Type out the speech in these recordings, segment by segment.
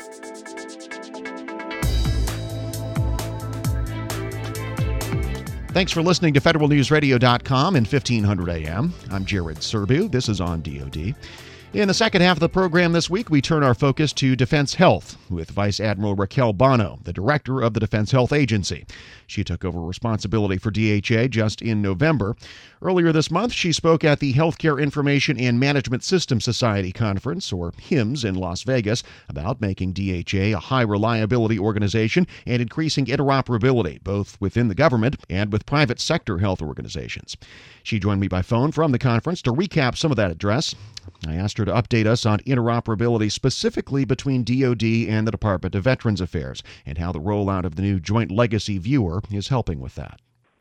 Thanks for listening to FederalNewsRadio.com and 1500 AM. I'm Jared Serbu. This is On DoD. In the second half of the program this week, we turn our focus to Defense Health with Vice Admiral Raquel Bono, the director of the Defense Health Agency. She took over responsibility for DHA just in November. Earlier this month, she spoke at the Healthcare Information and Management System Society Conference, or HIMSS, in Las Vegas, about making DHA a high-reliability organization and increasing interoperability, both within the government and with private sector health organizations. She joined me by phone from the conference to recap some of that address. I asked her to update us on interoperability specifically between DoD and the Department of Veterans Affairs and how the rollout of the new Joint Legacy Viewer is helping with that.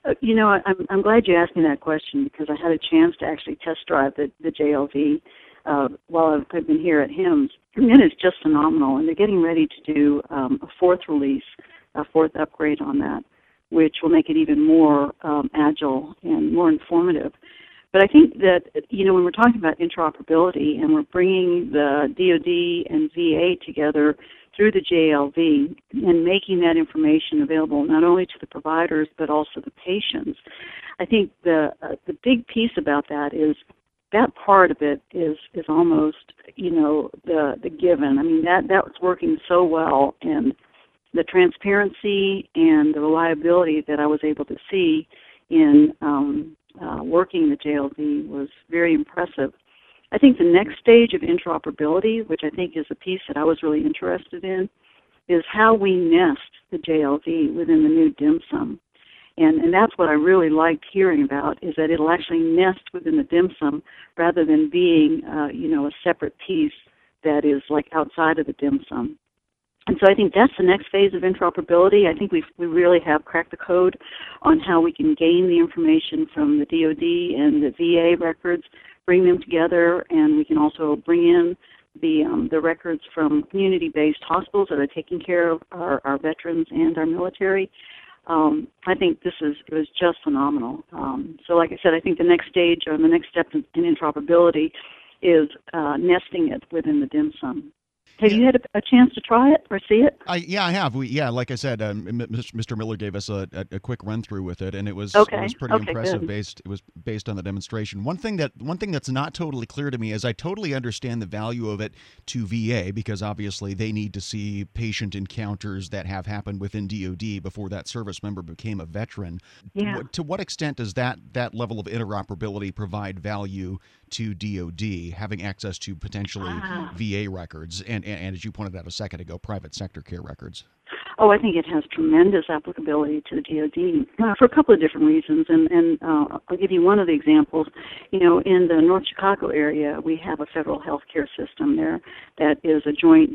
I'm glad you asked me that question because I had a chance to actually test drive the JLV while I've been here at HIMSS. And it's just phenomenal. And they're getting ready to do a fourth release, a fourth upgrade on that, which will make it even more agile and more informative. But I think that, when we're talking about interoperability and we're bringing the DoD and VA together through the JLV and making that information available not only to the providers but also the patients, I think the big piece about that is that part of it is almost, the given. I mean, that's working so well, and the transparency and the reliability that I was able to see in working the JLV was very impressive. I think the next stage of interoperability, which I think is a piece that I was really interested in, is how we nest the JLV within the new DHMSM. And that's what I really liked hearing about, is that it'll actually nest within the DHMSM rather than being, a separate piece that is like outside of the DHMSM. And so I think that's the next phase of interoperability. I think we really have cracked the code on how we can gain the information from the DoD and the VA records, bring them together, and we can also bring in the records from community-based hospitals that are taking care of our veterans and our military. I think it was just phenomenal. So like I said, I think the next stage or the next step in interoperability is nesting it within the DHMSM. Have you had a chance to try it or see it? Yeah, I have. Like I said, Mr. Miller gave us a quick run through with it, and it was pretty impressive. Good. It was based on the demonstration. One thing that's not totally clear to me is I totally understand the value of it to VA because obviously they need to see patient encounters that have happened within DoD before that service member became a veteran. Yeah. To what extent does that level of interoperability provide value to DoD, having access to potentially VA records and as you pointed out a second ago, private sector care records? Oh, I think it has tremendous applicability to the DoD for a couple of different reasons, and I'll give you one of the examples. In the North Chicago area, we have a federal health care system there that is a joint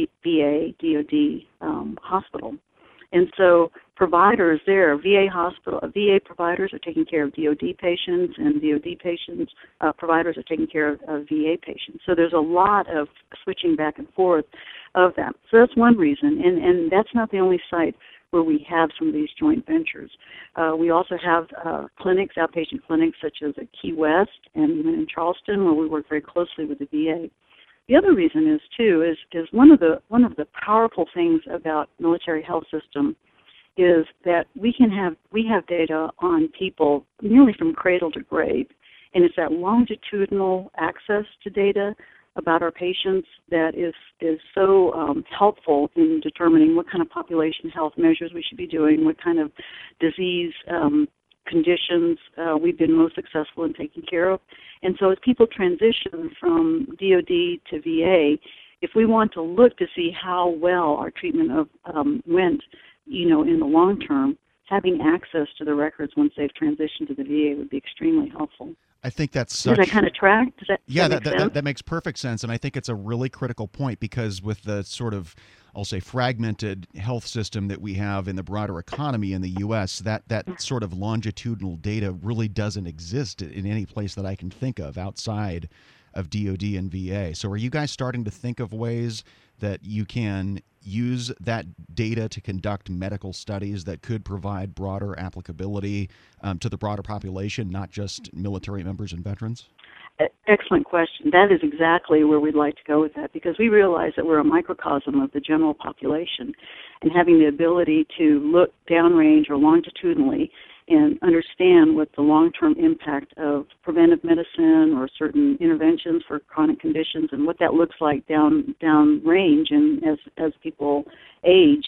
VA-DoD hospital. And so providers there, VA providers are taking care of DoD patients, and DoD providers are taking care of VA patients. So there's a lot of switching back and forth of that. So that's one reason, and that's not the only site where we have some of these joint ventures. We also have clinics, outpatient clinics, such as at Key West and even in Charleston, where we work very closely with the VA. The other reason is one of the powerful things about military health system is that we have data on people nearly from cradle to grave, and it's that longitudinal access to data about our patients that is so helpful in determining what kind of population health measures we should be doing, what kind of disease conditions we've been most successful in taking care of. And so as people transition from DoD to VA, if we want to look to see how well our treatment went, in the long term, having access to the records once they've transitioned to the VA would be extremely helpful. I think that's such... Does that kind of track? That makes perfect sense, and I think it's a really critical point because with the sort of, I'll say, fragmented health system that we have in the broader economy in the U.S., that sort of longitudinal data really doesn't exist in any place that I can think of outside of DoD and VA. So are you guys starting to think of ways that you can use that data to conduct medical studies that could provide broader applicability to the broader population, not just military members and veterans? Excellent question. That is exactly where we'd like to go with that, because we realize that we're a microcosm of the general population, and having the ability to look downrange or longitudinally and understand what the long-term impact of preventive medicine or certain interventions for chronic conditions and what that looks like downrange and as people age.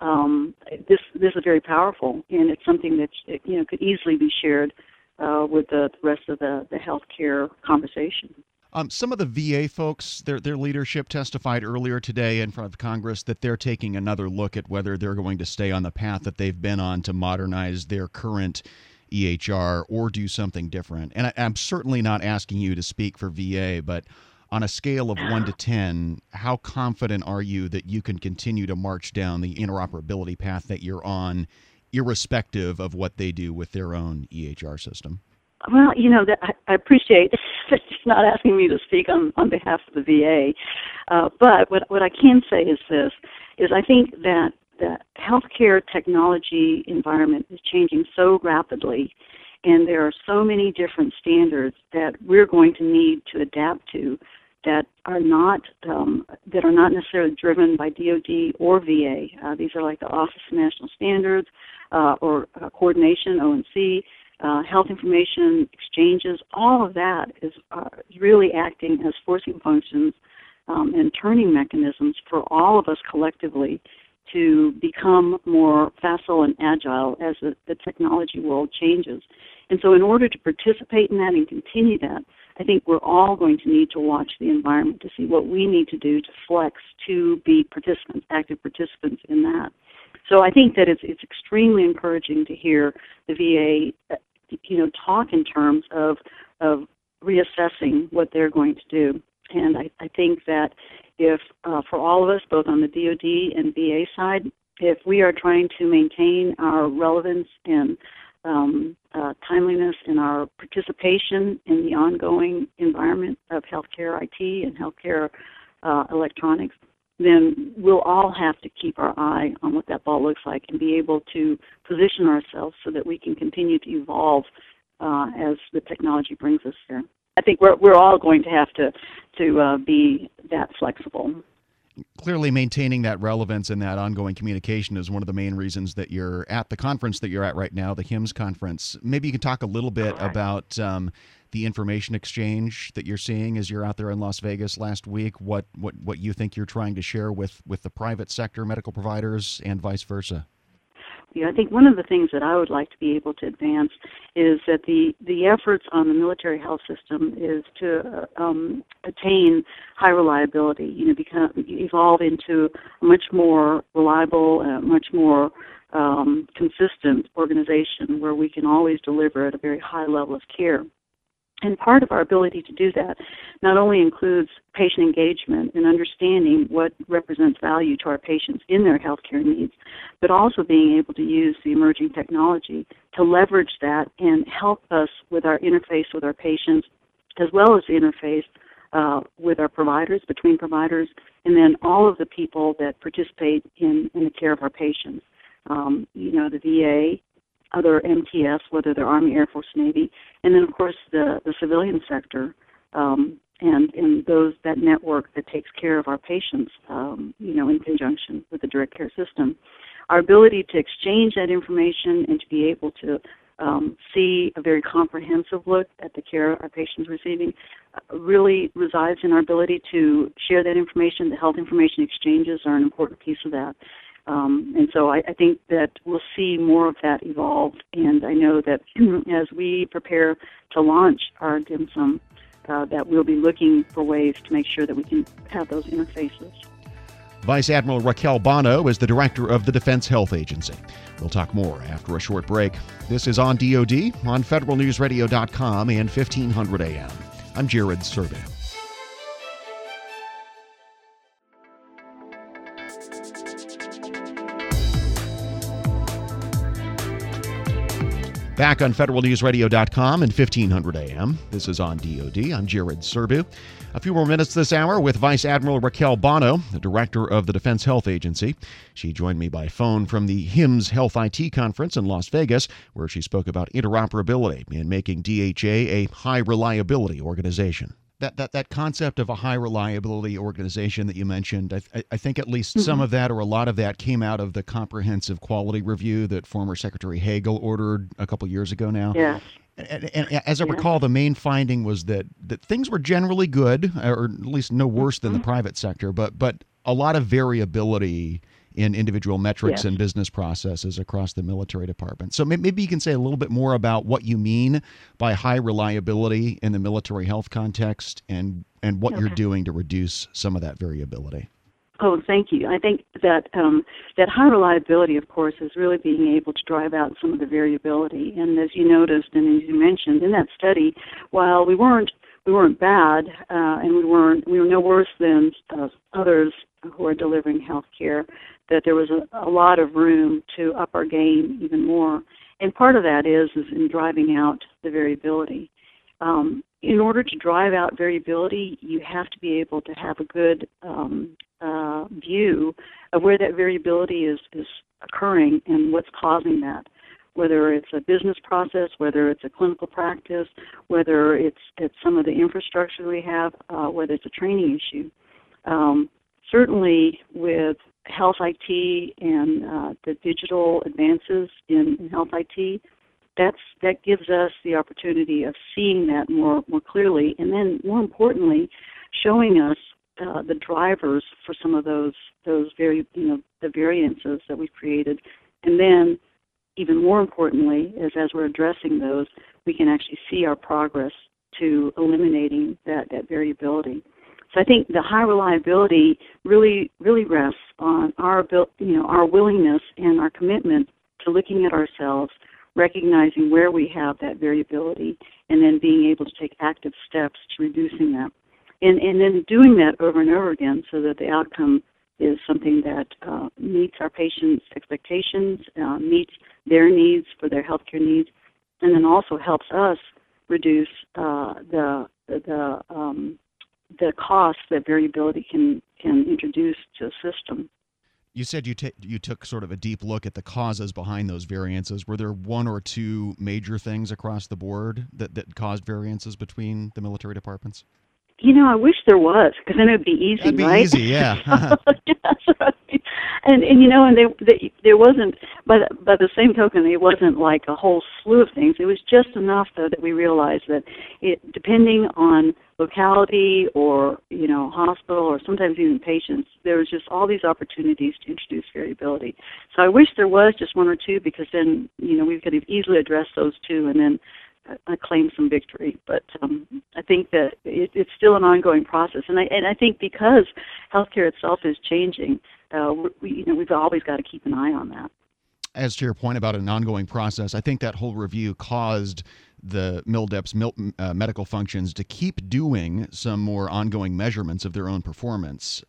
This is very powerful, and it's something that could easily be shared with the rest of the healthcare conversation. Some of the VA folks, their leadership testified earlier today in front of Congress that they're taking another look at whether they're going to stay on the path that they've been on to modernize their current EHR or do something different. And I'm certainly not asking you to speak for VA, but on a scale of 1 to 10, how confident are you that you can continue to march down the interoperability path that you're on, irrespective of what they do with their own EHR system? Well, I appreciate that you're not asking me to speak on behalf of the VA. But what I can say is this, is I think that the healthcare technology environment is changing so rapidly, and there are so many different standards that we're going to need to adapt to that are not necessarily driven by DoD or VA. These are like the Office of National Standards or coordination, ONC, health information exchanges. All of that is really acting as forcing functions and turning mechanisms for all of us collectively to become more facile and agile as the technology world changes. And so in order to participate in that and continue that, I think we're all going to need to watch the environment to see what we need to do to flex to be participants, active participants in that. So I think that it's extremely encouraging to hear the VA, talk in terms of reassessing what they're going to do. And I think that if, for all of us, both on the DoD and VA side, if we are trying to maintain our relevance and timeliness in our participation in the ongoing environment of healthcare IT and healthcare electronics, then we'll all have to keep our eye on what that ball looks like and be able to position ourselves so that we can continue to evolve as the technology brings us there. I think we're all going to have to be that flexible. Clearly maintaining that relevance and that ongoing communication is one of the main reasons that you're at the conference that you're at right now, the HIMSS conference. Maybe you can talk a little bit about the information exchange that you're seeing as you're out there in Las Vegas last week, what you think you're trying to share with the private sector medical providers and vice versa. I think one of the things that I would like to be able to advance is that the efforts on the military health system is to attain high reliability, evolve into a much more reliable, much more consistent organization where we can always deliver at a very high level of care. And part of our ability to do that not only includes patient engagement and understanding what represents value to our patients in their healthcare needs, but also being able to use the emerging technology to leverage that and help us with our interface with our patients, as well as the interface with our providers, between providers, and then all of the people that participate in the care of our patients. The VA, other MTS, whether they're Army, Air Force, Navy, and then, of course, the civilian sector and that network that takes care of our patients, in conjunction with the direct care system. Our ability to exchange that information and to be able to see a very comprehensive look at the care our patients receiving really resides in our ability to share that information. The health information exchanges are an important piece of that. And so I think that we'll see more of that evolve, and I know that as we prepare to launch our DHMSM, that we'll be looking for ways to make sure that we can have those interfaces. Vice Admiral Raquel Bono is the director of the Defense Health Agency. We'll talk more after a short break. This is On DoD on federalnewsradio.com and 1500 AM. I'm Jared Serby. Back on federalnewsradio.com and 1500 AM. This is on DOD. I'm Jared Serbu. A few more minutes this hour with Vice Admiral Raquel Bono, the director of the Defense Health Agency. She joined me by phone from the HIMSS Health IT Conference in Las Vegas, where she spoke about interoperability in making DHA a high-reliability organization. That concept of a high-reliability organization that you mentioned, I think at least some of that or a lot of that came out of the comprehensive quality review that former Secretary Hagel ordered a couple years ago now. Yes. And as I recall, the main finding was that things were generally good, or at least no worse than the private sector, but a lot of variability in individual metrics and business processes across the military department. So maybe you can say a little bit more about what you mean by high reliability in the military health context and what you're doing to reduce some of that variability. Oh, thank you. I think that that high reliability, of course, is really being able to drive out some of the variability. And as you noticed and as you mentioned in that study, while we weren't bad and we were no worse than others who are delivering health care, that there was a lot of room to up our game even more. And part of that is in driving out the variability. In order to drive out variability, you have to be able to have a good view of where that variability is occurring and what's causing that, whether it's a business process, whether it's a clinical practice, whether it's some of the infrastructure we have, whether it's a training issue. Certainly with health IT and the digital advances in health IT, that gives us the opportunity of seeing that more clearly, and then more importantly, showing us the drivers for some of those the variances that we've created, and then even more importantly, as we're addressing those, we can actually see our progress to eliminating that variability. So I think the high reliability really rests on our willingness and our commitment to looking at ourselves, recognizing where we have that variability, and then being able to take active steps to reducing that. And then doing that over and over again so that the outcome is something that meets our patients' expectations, meets their needs for their healthcare needs, and then also helps us reduce the cost that variability can introduce to a system. You said you took sort of a deep look at the causes behind those variances. Were there one or two major things across the board that caused variances between the military departments? I wish there was, because then it would be easy, That'd be right? easy, yeah. And there wasn't, by the same token, it wasn't like a whole slew of things. It was just enough, though, that we realized that depending on locality or, hospital or sometimes even patients, there was just all these opportunities to introduce variability. So I wish there was just one or two, because then, we could have easily addressed those two and then claim some victory. But I think that it's still an ongoing process. And I think because healthcare itself is changing, we've always got to keep an eye on that. As to your point about an ongoing process, I think that whole review caused the MilDEP's medical functions to keep doing some more ongoing measurements of their own performance.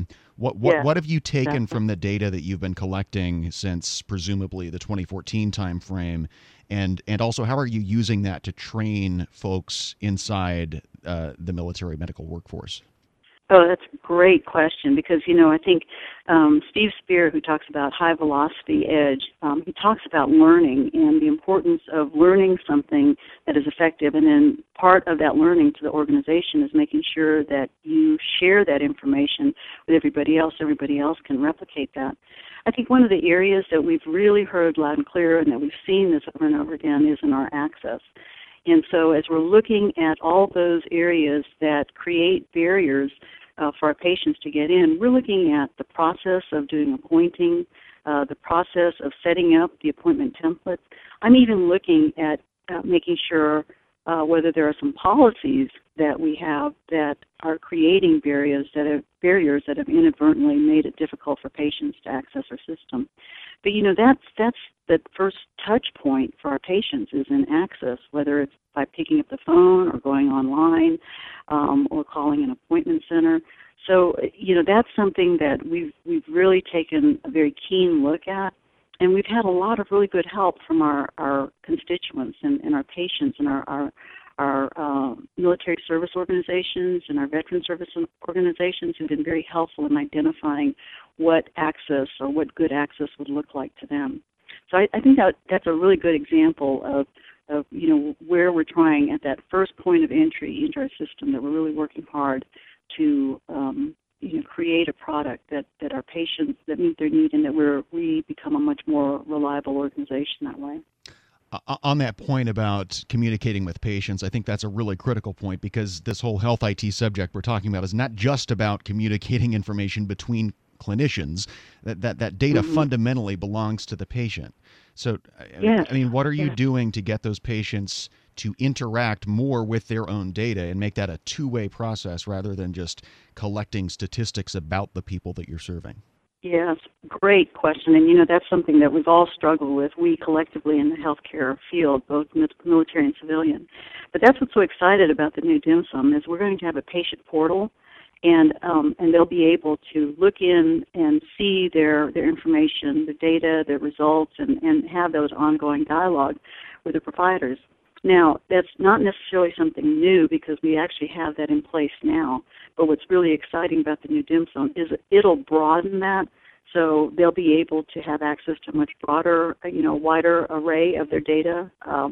What have you taken from the data that you've been collecting since presumably the 2014 timeframe, and also how are you using that to train folks inside the military medical workforce? Oh, that's a great question, because, I think Steve Spear, who talks about high velocity edge, he talks about learning and the importance of learning something that is effective. And then part of that learning to the organization is making sure that you share that information with everybody else. Everybody else can replicate that. I think one of the areas that we've really heard loud and clear and that we've seen this over and over again is in our access. And so as we're looking at all those areas that create barriers for our patients to get in, we're looking at the process of doing appointing, the process of setting up the appointment templates. I'm even looking at making sure whether there are some policies that we have that are creating barriers that have inadvertently made it difficult for patients to access our system. But that's the first touch point for our patients is in access, whether it's by picking up the phone or going online or calling an appointment center. So that's something that we've really taken a very keen look at, And we've had a lot of really good help from our constituents and our patients and our military service organizations and our veteran service organizations who've been very helpful in identifying what access or what good access would look like to them. So I think that's a really good example of where we're trying at that first point of entry into our system, that we're really working hard to create a product that our patients, that meet their need, and that we become a much more reliable organization that way. On that point about communicating with patients, I think that's a really critical point, because this whole health IT subject we're talking about is not just about communicating information between clinicians. That data fundamentally belongs to the patient. So, yes. I mean, what are you doing to get those patients to interact more with their own data and make that a two-way process rather than just collecting statistics about the people that you're serving? Yes, great question. And, that's something that we've all struggled with, we collectively in the healthcare field, both military and civilian. But that's what's so excited about the new DHMSM, is we're going to have a patient portal, and they'll be able to look in and see their information, the data, their results, and have those ongoing dialogue with the providers. Now, that's not necessarily something new, because we actually have that in place now. But what's really exciting about the new DHMSM is it'll broaden that, so they'll be able to have access to a much broader, wider array of their data,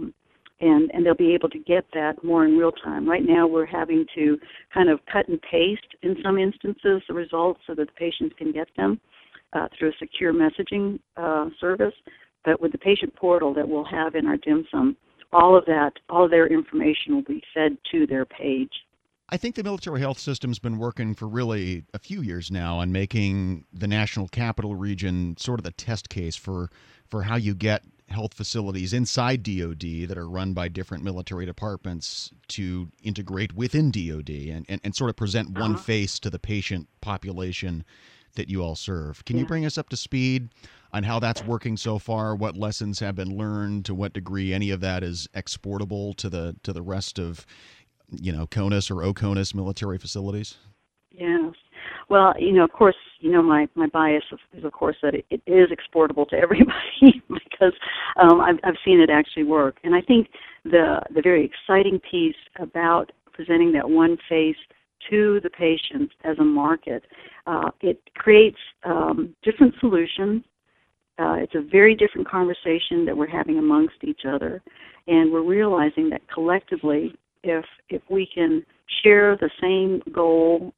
and they'll be able to get that more in real time. Right now, we're having to kind of cut and paste, in some instances, the results so that the patients can get them through a secure messaging service. But with the patient portal that we'll have in our DHMSM, all of their information will be fed to their page. I think the military health system's been working for really a few years now on making the National Capital Region sort of the test case for how you get health facilities inside DoD that are run by different military departments to integrate within DoD and sort of present one face to the patient population that you all serve. Can you bring us up to speed on how that's working so far, what lessons have been learned, to what degree any of that is exportable to the rest of, CONUS or OCONUS military facilities? Yes. Well, of course, my bias is, of course, that it is exportable to everybody because I've seen it actually work. And I think the very exciting piece about presenting that one face to the patients as a market, it creates different solutions. It's a very different conversation that we're having amongst each other, and we're realizing that collectively, if we can share the same goal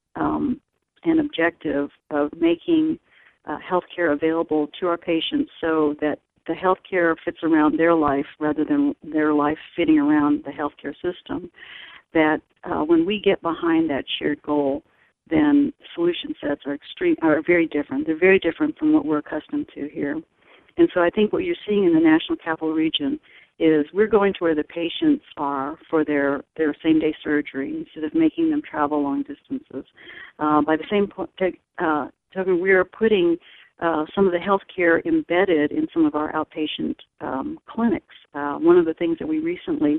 and objective of making healthcare available to our patients, so that the healthcare fits around their life rather than their life fitting around the healthcare system, that when we get behind that shared goal, then solution sets are very different. They're very different from what we're accustomed to here. And so I think what you're seeing in the National Capital Region is we're going to where the patients are for their same-day surgery instead of making them travel long distances. By the same token, we are putting some of the healthcare embedded in some of our outpatient clinics. One of the things that we recently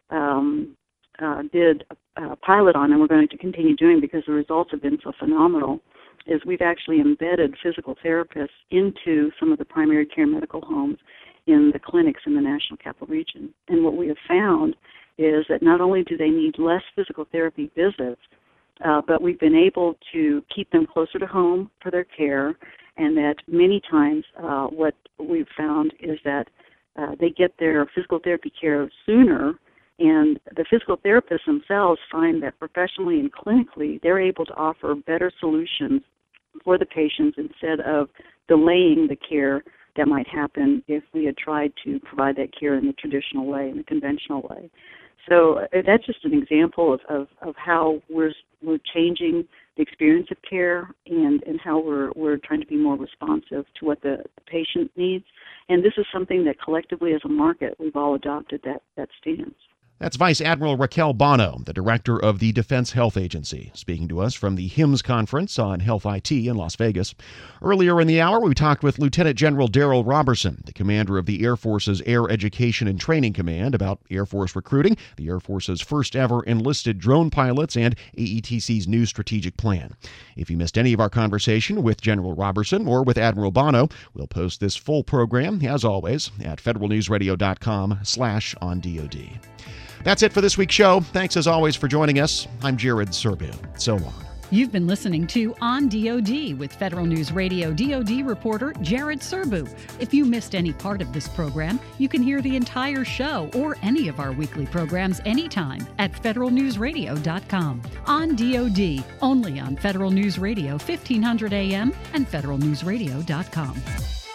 did a pilot on, and we're going to continue doing because the results have been so phenomenal, is we've actually embedded physical therapists into some of the primary care medical homes in the clinics in the National Capital Region. And what we have found is that not only do they need less physical therapy visits, but we've been able to keep them closer to home for their care, and that many times what we've found is that they get their physical therapy care sooner, and the physical therapists themselves find that professionally and clinically they're able to offer better solutions for the patients instead of delaying the care that might happen if we had tried to provide that care in the traditional way, in the conventional way. So that's just an example of how we're changing the experience of care and how we're trying to be more responsive to what the patient needs. And this is something that collectively as a market we've all adopted that stance. That's Vice Admiral Raquel Bono, the director of the Defense Health Agency, speaking to us from the HIMSS Conference on Health IT in Las Vegas. Earlier in the hour, we talked with Lieutenant General Daryl Robertson, the commander of the Air Force's Air Education and Training Command, about Air Force recruiting, the Air Force's first ever enlisted drone pilots, and AETC's new strategic plan. If you missed any of our conversation with General Robertson or with Admiral Bono, we'll post this full program, as always, at federalnewsradio.com/ondod. That's it for this week's show. Thanks as always for joining us. I'm Jared Serbu. So long. You've been listening to On DoD with Federal News Radio DoD reporter Jared Serbu. If you missed any part of this program, you can hear the entire show or any of our weekly programs anytime at federalnewsradio.com. On DoD, only on Federal News Radio 1500 AM and federalnewsradio.com.